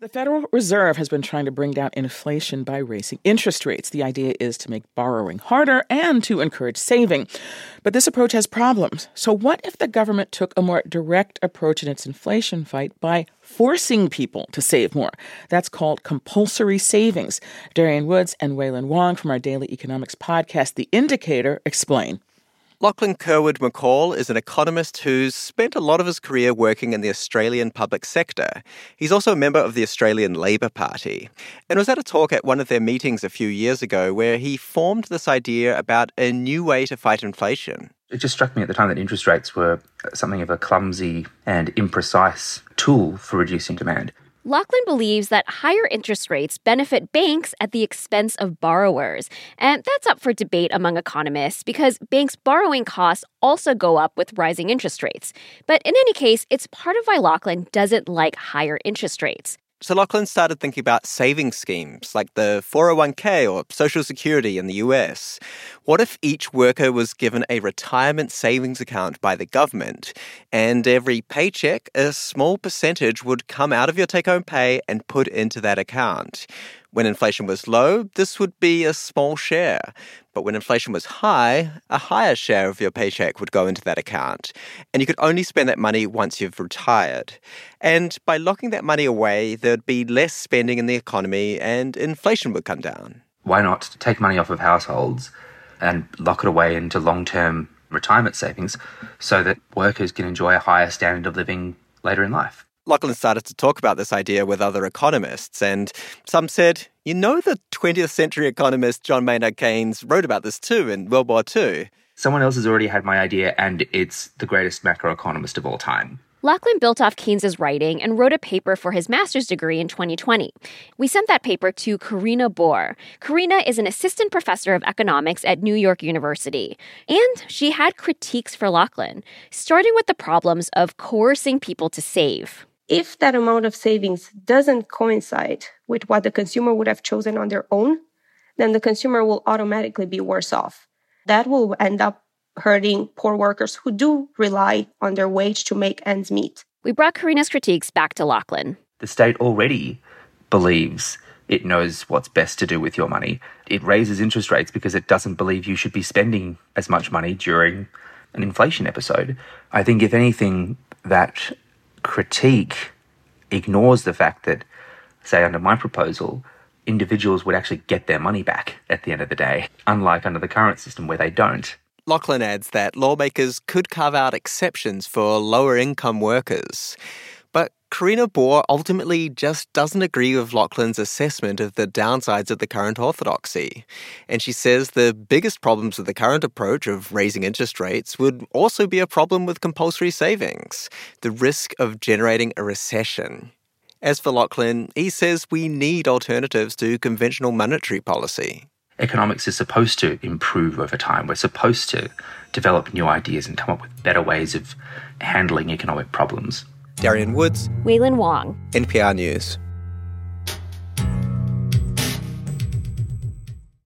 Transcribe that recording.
The Federal Reserve has been trying to bring down inflation by raising interest rates. The idea is to make borrowing harder and to encourage saving. But this approach has problems. So what if the government took a more direct approach in its inflation fight by forcing people to save more? That's called compulsory savings. Darian Woods and Wailin Wong from our daily economics podcast, The Indicator, explain. Lachlan Curwood-McCall is an economist who's spent a lot of his career working in the Australian public sector. He's also a member of the Australian Labor Party and was at a talk at one of their meetings a few years ago where he formed this idea about a new way to fight inflation. It just struck me at the time that interest rates were something of a clumsy and imprecise tool for reducing demand. Lachlan believes that higher interest rates benefit banks at the expense of borrowers. And that's up for debate among economists because banks' borrowing costs also go up with rising interest rates. But in any case, it's part of why Lachlan doesn't like higher interest rates. So Lachlan started thinking about saving schemes like the 401k or Social Security in the US. What if each worker was given a retirement savings account by the government, and every paycheck, a small percentage would come out of your take-home pay and put into that account? When inflation was low, this would be a small share. But when inflation was high, a higher share of your paycheck would go into that account. And you could only spend that money once you've retired. And by locking that money away, there'd be less spending in the economy and inflation would come down. Why not take money off of households and lock it away into long-term retirement savings so that workers can enjoy a higher standard of living later in life? Lachlan started to talk about this idea with other economists, and some said, the 20th century economist John Maynard Keynes wrote about this too in World War II. Someone else has already had my idea, and it's the greatest macroeconomist of all time. Lachlan built off Keynes's writing and wrote a paper for his master's degree in 2020. We sent that paper to Karina Bohr. Karina is an assistant professor of economics at New York University. And she had critiques for Lachlan, starting with the problems of coercing people to save. If that amount of savings doesn't coincide with what the consumer would have chosen on their own, then the consumer will automatically be worse off. That will end up hurting poor workers who do rely on their wage to make ends meet. We brought Karina's critiques back to Lachlan. The state already believes it knows what's best to do with your money. It raises interest rates because it doesn't believe you should be spending as much money during an inflation episode. I think, if anything, that critique ignores the fact that, say, under my proposal, individuals would actually get their money back at the end of the day, unlike under the current system where they don't. Lachlan adds that lawmakers could carve out exceptions for lower-income workers. But Karina Bohr ultimately just doesn't agree with Lachlan's assessment of the downsides of the current orthodoxy. And she says the biggest problems with the current approach of raising interest rates would also be a problem with compulsory savings, the risk of generating a recession. As for Lachlan, he says we need alternatives to conventional monetary policy. Economics is supposed to improve over time. We're supposed to develop new ideas and come up with better ways of handling economic problems. Darian Woods, Wailin Wong, NPR News.